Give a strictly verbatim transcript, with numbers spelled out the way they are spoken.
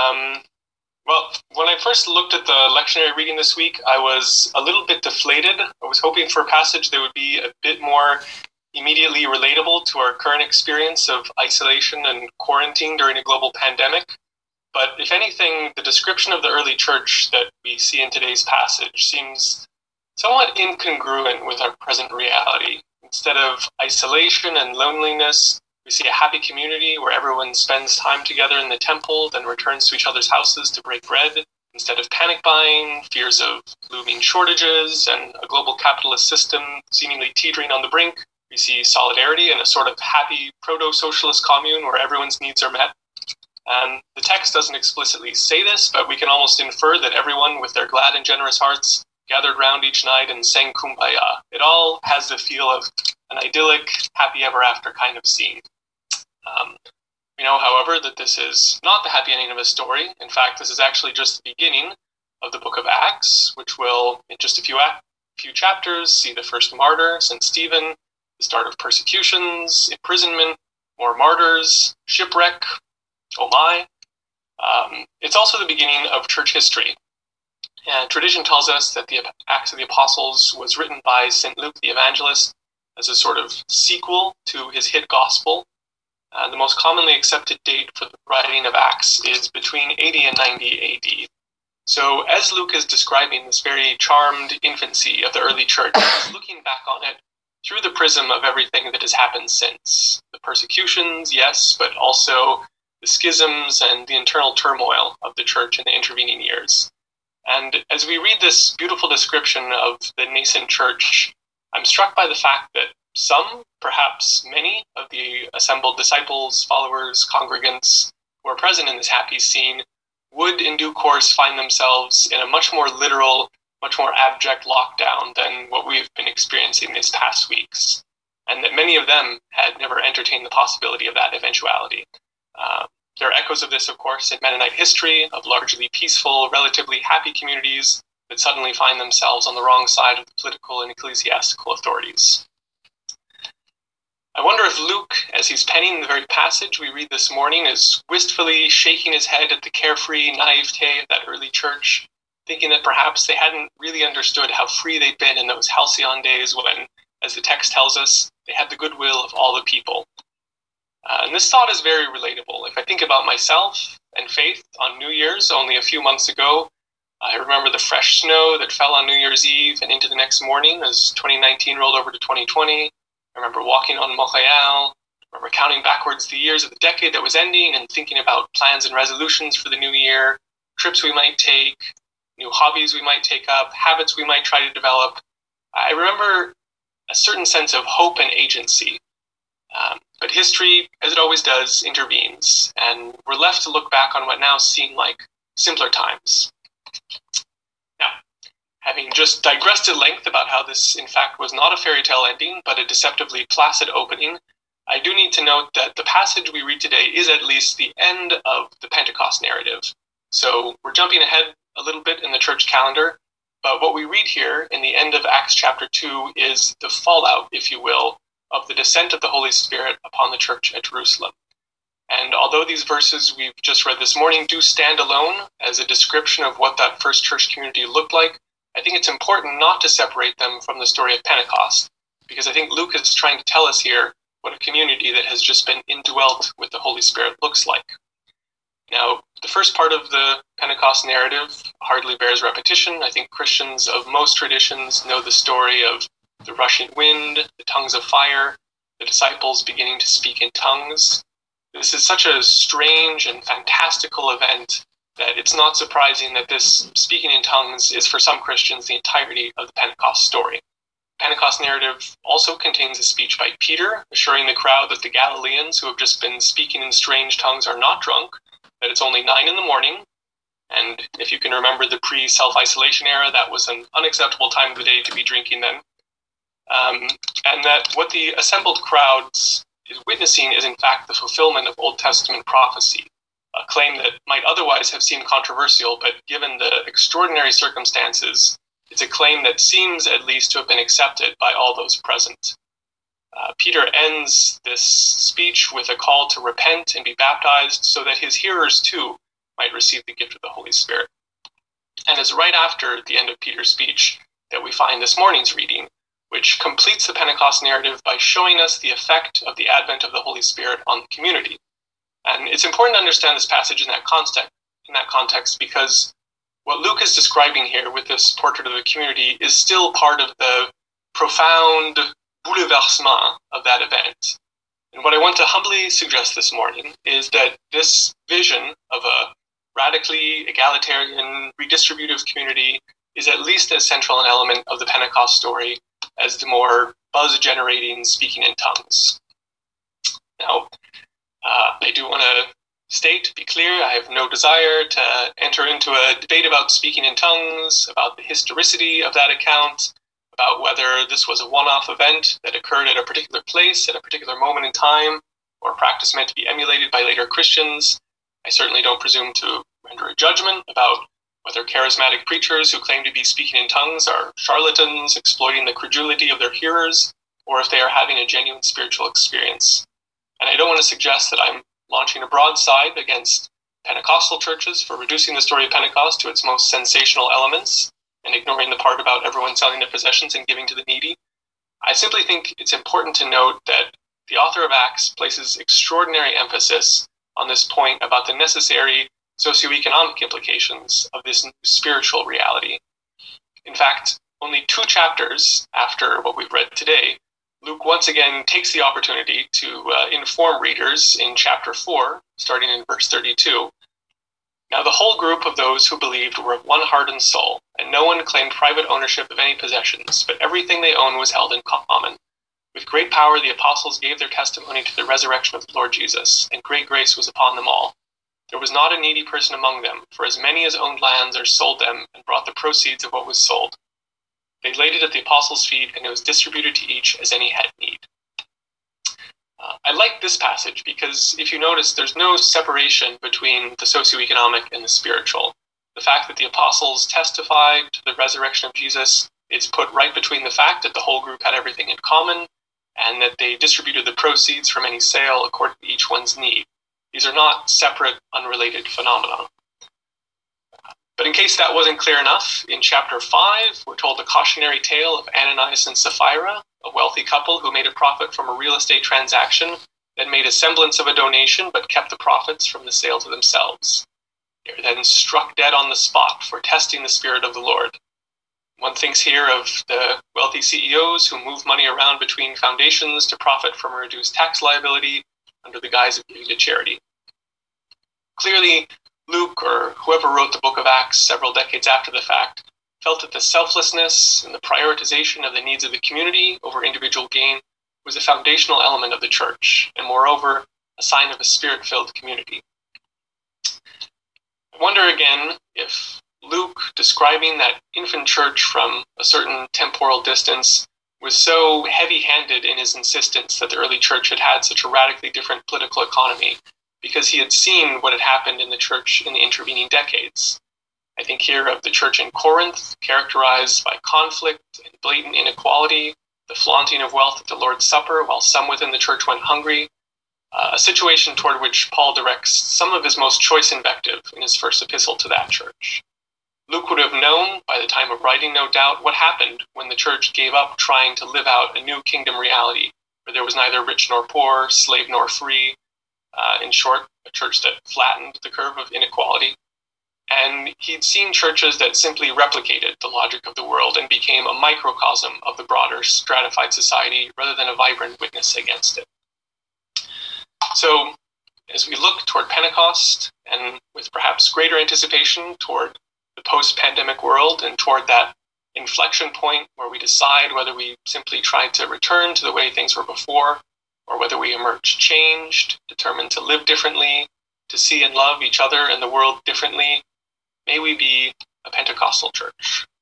Um, well, when I first looked at the lectionary reading this week, I was a little bit deflated. I was hoping for a passage that would be a bit more immediately relatable to our current experience of isolation and quarantine during a global pandemic. But if anything, the description of the early church that we see in today's passage seems somewhat incongruent with our present reality. Instead of isolation and loneliness, we see a happy community where everyone spends time together in the temple, then returns to each other's houses to break bread. Instead of panic buying, fears of looming shortages, and a global capitalist system seemingly teetering on the brink, we see solidarity and a sort of happy proto-socialist commune where everyone's needs are met. And the text doesn't explicitly say this, but we can almost infer that everyone with their glad and generous hearts gathered round each night and sang Kumbaya. It all has the feel of an idyllic, happy ever after kind of scene. Um, we know, however, that this is not the happy ending of a story. In fact, this is actually just the beginning of the book of Acts, which will, in just a few, a- few chapters, see the first martyr, Saint Stephen, the start of persecutions, imprisonment, more martyrs, shipwreck. Oh my. Um, it's also the beginning of church history. And tradition tells us that the Acts of the Apostles was written by Saint Luke the Evangelist as a sort of sequel to his hit gospel. Uh, the most commonly accepted date for the writing of Acts is between eighty and ninety A D. So as Luke is describing this very charmed infancy of the early church, he's looking back on it through the prism of everything that has happened since. The persecutions, yes, but also the schisms and the internal turmoil of the church in the intervening years. And as we read this beautiful description of the nascent church, I'm struck by the fact that some, perhaps many, of the assembled disciples, followers, congregants who are present in this happy scene would in due course find themselves in a much more literal, much more abject lockdown than what we've been experiencing these past weeks. And that many of them had never entertained the possibility of that eventuality. Uh, there are echoes of this, of course, in Mennonite history, of largely peaceful, relatively happy communities that suddenly find themselves on the wrong side of the political and ecclesiastical authorities. I wonder if Luke, as he's penning the very passage we read this morning, is wistfully shaking his head at the carefree naivete of that early church, thinking that perhaps they hadn't really understood how free they'd been in those halcyon days when, as the text tells us, they had the goodwill of all the people. Uh, and this thought is very relatable. If I think about myself and faith on New Year's only a few months ago, I remember the fresh snow that fell on New Year's Eve and into the next morning as twenty nineteen rolled over to twenty twenty. I remember walking on Montréal. I remember counting backwards the years of the decade that was ending and thinking about plans and resolutions for the new year, trips we might take, new hobbies we might take up, habits we might try to develop. I remember a certain sense of hope and agency. Um, but history, as it always does, intervenes, and we're left to look back on what now seem like simpler times. Now, having just digressed at length about how this, in fact, was not a fairy tale ending, but a deceptively placid opening, I do need to note that the passage we read today is at least the end of the Pentecost narrative. So we're jumping ahead a little bit in the church calendar, but what we read here in the end of Acts chapter two is the fallout, if you will, of the descent of the Holy Spirit upon the church at Jerusalem. And although these verses we've just read this morning do stand alone as a description of what that first church community looked like, I think it's important not to separate them from the story of Pentecost, because I think Luke is trying to tell us here what a community that has just been indwelt with the Holy Spirit looks like. Now, the first part of the Pentecost narrative hardly bears repetition. I think Christians of most traditions know the story of the rushing wind, the tongues of fire, the disciples beginning to speak in tongues. This is such a strange and fantastical event that it's not surprising that this speaking in tongues is for some Christians the entirety of the Pentecost story. The Pentecost narrative also contains a speech by Peter, assuring the crowd that the Galileans who have just been speaking in strange tongues are not drunk, that it's only nine in the morning. And if you can remember the pre-self-isolation era, that was an unacceptable time of the day to be drinking then. Um, and that what the assembled crowds is witnessing is in fact the fulfillment of Old Testament prophecy, a claim that might otherwise have seemed controversial, but given the extraordinary circumstances, it's a claim that seems at least to have been accepted by all those present. Uh, Peter ends this speech with a call to repent and be baptized so that his hearers too might receive the gift of the Holy Spirit. And it's right after the end of Peter's speech that we find this morning's reading, which completes the Pentecost narrative by showing us the effect of the advent of the Holy Spirit on the community. And it's important to understand this passage in that context, in that context because what Luke is describing here with this portrait of the community is still part of the profound bouleversement of that event. And what I want to humbly suggest this morning is that this vision of a radically egalitarian, redistributive community is at least as central an element of the Pentecost story as the more buzz-generating speaking in tongues. Now, uh, I do want to state, be clear, I have no desire to enter into a debate about speaking in tongues, about the historicity of that account, about whether this was a one-off event that occurred at a particular place, at a particular moment in time, or a practice meant to be emulated by later Christians. I certainly don't presume to render a judgment about whether charismatic preachers who claim to be speaking in tongues are charlatans exploiting the credulity of their hearers, or if they are having a genuine spiritual experience. And I don't want to suggest that I'm launching a broadside against Pentecostal churches for reducing the story of Pentecost to its most sensational elements and ignoring the part about everyone selling their possessions and giving to the needy. I simply think it's important to note that the author of Acts places extraordinary emphasis on this point about the necessary socioeconomic implications of this new spiritual reality. In fact, only two chapters after what we've read today, Luke once again takes the opportunity to uh, inform readers in chapter four, starting in verse thirty-two. Now the whole group of those who believed were of one heart and soul, and no one claimed private ownership of any possessions, but everything they owned was held in common. With great power the apostles gave their testimony to the resurrection of the Lord Jesus, and great grace was upon them all. There was not a needy person among them, for as many as owned lands or sold them and brought the proceeds of what was sold. They laid it at the apostles' feet, and it was distributed to each as any had need. Uh, I like this passage because, if you notice, there's no separation between the socioeconomic and the spiritual. The fact that the apostles testified to the resurrection of Jesus is put right between the fact that the whole group had everything in common and that they distributed the proceeds from any sale according to each one's need. These are not separate, unrelated phenomena. But in case that wasn't clear enough, in chapter five, we're told the cautionary tale of Ananias and Sapphira, a wealthy couple who made a profit from a real estate transaction that made a semblance of a donation but kept the profits from the sale to themselves. They were then struck dead on the spot for testing the Spirit of the Lord. One thinks here of the wealthy C E Os who move money around between foundations to profit from a reduced tax liability under the guise of giving to charity. Clearly, Luke, or whoever wrote the book of Acts several decades after the fact, felt that the selflessness and the prioritization of the needs of the community over individual gain was a foundational element of the church, and moreover, a sign of a spirit-filled community. I wonder again if Luke, describing that infant church from a certain temporal distance, was so heavy-handed in his insistence that the early church had had such a radically different political economy, because he had seen what had happened in the church in the intervening decades. I think here of the church in Corinth, characterized by conflict and blatant inequality, the flaunting of wealth at the Lord's Supper while some within the church went hungry, uh, a situation toward which Paul directs some of his most choice invective in his first epistle to that church. Luke would have known, by the time of writing no doubt, what happened when the church gave up trying to live out a new kingdom reality, where there was neither rich nor poor, slave nor free, uh, in short, a church that flattened the curve of inequality. And he'd seen churches that simply replicated the logic of the world and became a microcosm of the broader stratified society rather than a vibrant witness against it. So, as we look toward Pentecost, and with perhaps greater anticipation toward the post-pandemic world and toward that inflection point where we decide whether we simply try to return to the way things were before, or whether we emerge changed, determined to live differently, to see and love each other and the world differently, may we be a Pentecostal church.